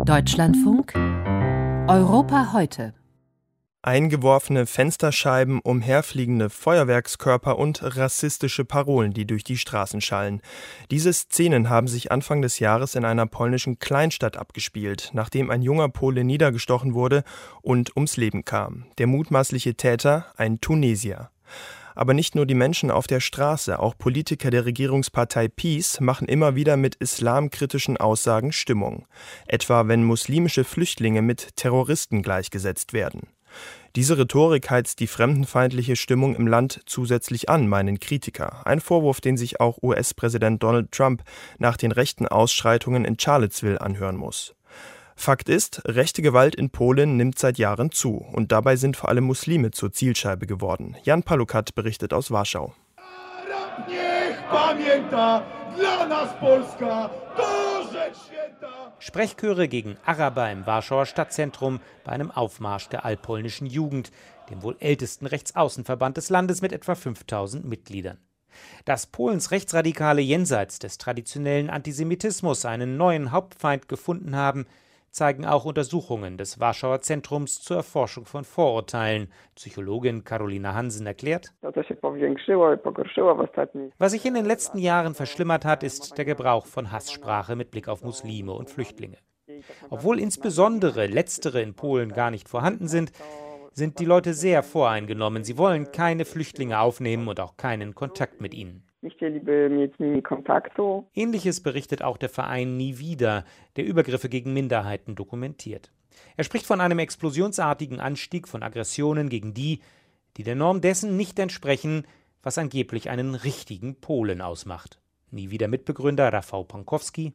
Deutschlandfunk Europa heute. Eingeworfene Fensterscheiben, umherfliegende Feuerwerkskörper und rassistische Parolen, die durch die Straßen schallen. Diese Szenen haben sich Anfang des Jahres in einer polnischen Kleinstadt abgespielt, nachdem ein junger Pole niedergestochen wurde und ums Leben kam. Der mutmaßliche Täter, ein Tunesier. Aber nicht nur die Menschen auf der Straße, auch Politiker der Regierungspartei PiS machen immer wieder mit islamkritischen Aussagen Stimmung. Etwa wenn muslimische Flüchtlinge mit Terroristen gleichgesetzt werden. Diese Rhetorik heizt die fremdenfeindliche Stimmung im Land zusätzlich an, meinen Kritiker. Ein Vorwurf, den sich auch US-Präsident Donald Trump nach den rechten Ausschreitungen in Charlottesville anhören muss. Fakt ist, rechte Gewalt in Polen nimmt seit Jahren zu. Und dabei sind vor allem Muslime zur Zielscheibe geworden. Jan Palukat berichtet aus Warschau. Sprechchöre gegen Araber im Warschauer Stadtzentrum bei einem Aufmarsch der allpolnischen Jugend, dem wohl ältesten Rechtsaußenverband des Landes mit etwa 5000 Mitgliedern. Dass Polens Rechtsradikale jenseits des traditionellen Antisemitismus einen neuen Hauptfeind gefunden haben, zeigen auch Untersuchungen des Warschauer Zentrums zur Erforschung von Vorurteilen. Psychologin Karolina Hansen erklärt: Was sich in den letzten Jahren verschlimmert hat, ist der Gebrauch von Hasssprache mit Blick auf Muslime und Flüchtlinge. Obwohl insbesondere letztere in Polen gar nicht vorhanden sind die Leute sehr voreingenommen. Sie wollen keine Flüchtlinge aufnehmen und auch keinen Kontakt mit ihnen. Ähnliches berichtet auch der Verein Nie Wieder, der Übergriffe gegen Minderheiten dokumentiert. Er spricht von einem explosionsartigen Anstieg von Aggressionen gegen die der Norm dessen nicht entsprechen, was angeblich einen richtigen Polen ausmacht. Nie Wieder Mitbegründer Rafał Pankowski: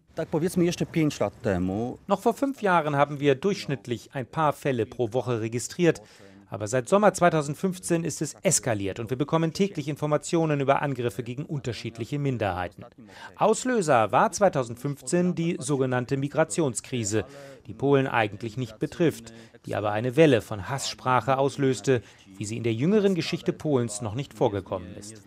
Noch vor 5 Jahren haben wir durchschnittlich ein paar Fälle pro Woche registriert. Aber seit Sommer 2015 ist es eskaliert und wir bekommen täglich Informationen über Angriffe gegen unterschiedliche Minderheiten. Auslöser war 2015 die sogenannte Migrationskrise, die Polen eigentlich nicht betrifft, die aber eine Welle von Hasssprache auslöste, wie sie in der jüngeren Geschichte Polens noch nicht vorgekommen ist.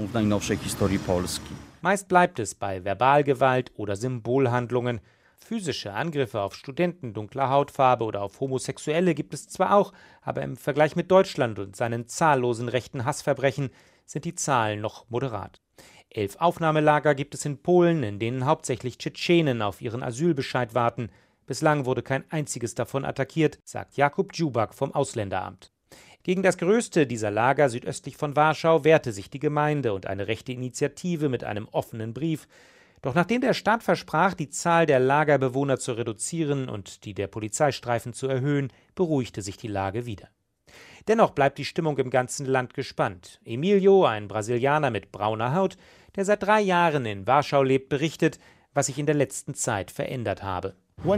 Meist bleibt es bei Verbalgewalt oder Symbolhandlungen. Physische Angriffe auf Studenten dunkler Hautfarbe oder auf Homosexuelle gibt es zwar auch, aber im Vergleich mit Deutschland und seinen zahllosen rechten Hassverbrechen sind die Zahlen noch moderat. 11 Aufnahmelager gibt es in Polen, in denen hauptsächlich Tschetschenen auf ihren Asylbescheid warten. Bislang wurde kein einziges davon attackiert, sagt Jakub Dziubak vom Ausländeramt. Gegen das größte dieser Lager südöstlich von Warschau wehrte sich die Gemeinde und eine rechte Initiative mit einem offenen Brief. Doch nachdem der Staat versprach, die Zahl der Lagerbewohner zu reduzieren und die der Polizeistreifen zu erhöhen, beruhigte sich die Lage wieder. Dennoch bleibt die Stimmung im ganzen Land gespannt. Emilio, ein Brasilianer mit brauner Haut, der seit 3 Jahren in Warschau lebt, berichtet, was sich in der letzten Zeit verändert habe.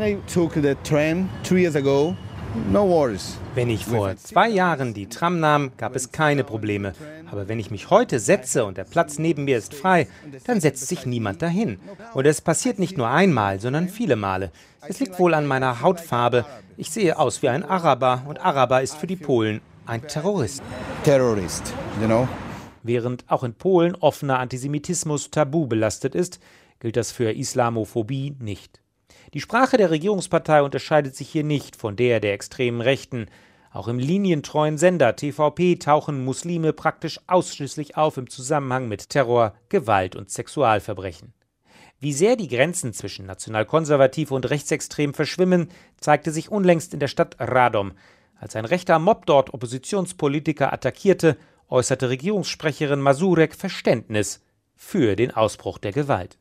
Wenn ich vor 2 Jahren die Tram nahm, gab es keine Probleme. Aber wenn ich mich heute setze und der Platz neben mir ist frei, dann setzt sich niemand dahin. Und es passiert nicht nur einmal, sondern viele Male. Es liegt wohl an meiner Hautfarbe. Ich sehe aus wie ein Araber und Araber ist für die Polen ein Terrorist. Während auch in Polen offener Antisemitismus tabu belastet ist, gilt das für Islamophobie nicht. Die Sprache der Regierungspartei unterscheidet sich hier nicht von der extremen Rechten. Auch im linientreuen Sender TVP tauchen Muslime praktisch ausschließlich auf im Zusammenhang mit Terror, Gewalt und Sexualverbrechen. Wie sehr die Grenzen zwischen nationalkonservativ und rechtsextrem verschwimmen, zeigte sich unlängst in der Stadt Radom. Als ein rechter Mob dort Oppositionspolitiker attackierte, äußerte Regierungssprecherin Mazurek Verständnis für den Ausbruch der Gewalt.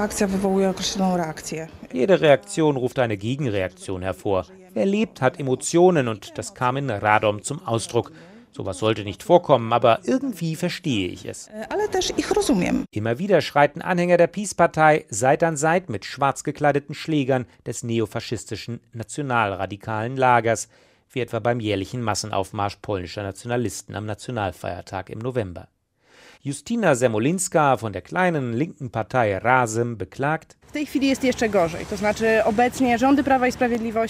Jede Reaktion ruft eine Gegenreaktion hervor. Wer lebt, hat Emotionen und das kam in Radom zum Ausdruck. Sowas sollte nicht vorkommen, aber irgendwie verstehe ich es. Immer wieder schreiten Anhänger der PiS-Partei Seite an Seite mit schwarz gekleideten Schlägern des neofaschistischen nationalradikalen Lagers, wie etwa beim jährlichen Massenaufmarsch polnischer Nationalisten am Nationalfeiertag im November. Justyna Semolinska von der kleinen linken Partei Razem beklagt: Es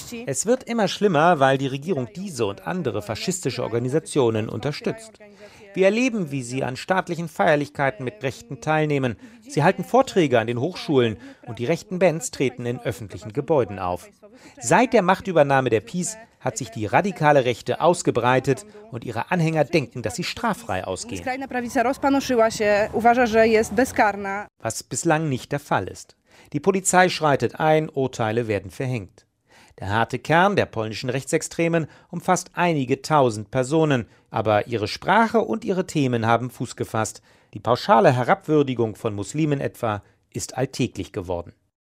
wird immer schlimmer, weil die Regierung diese und andere faschistische Organisationen unterstützt. Wir erleben, wie sie an staatlichen Feierlichkeiten mit Rechten teilnehmen. Sie halten Vorträge an den Hochschulen und die rechten Bands treten in öffentlichen Gebäuden auf. Seit der Machtübernahme der PiS hat sich die radikale Rechte ausgebreitet und ihre Anhänger denken, dass sie straffrei ausgehen. Was bislang nicht der Fall ist. Die Polizei schreitet ein, Urteile werden verhängt. Der harte Kern der polnischen Rechtsextremen umfasst einige tausend Personen, aber ihre Sprache und ihre Themen haben Fuß gefasst. Die pauschale Herabwürdigung von Muslimen etwa ist alltäglich geworden.